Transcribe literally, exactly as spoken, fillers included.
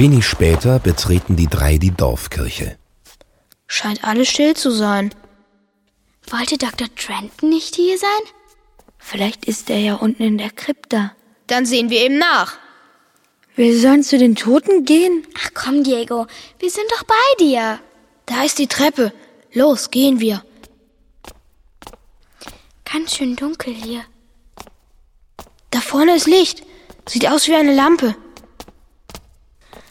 Wenig später betreten die drei die Dorfkirche. Scheint alles still zu sein. Wollte Doktor Trenton nicht hier sein? Vielleicht ist er ja unten in der Krypta. Dann sehen wir ihm nach. Wir sollen zu den Toten gehen? Ach komm, Diego, wir sind doch bei dir. Da ist die Treppe. Los, gehen wir. Ganz schön dunkel hier. Da vorne ist Licht. Sieht aus wie eine Lampe.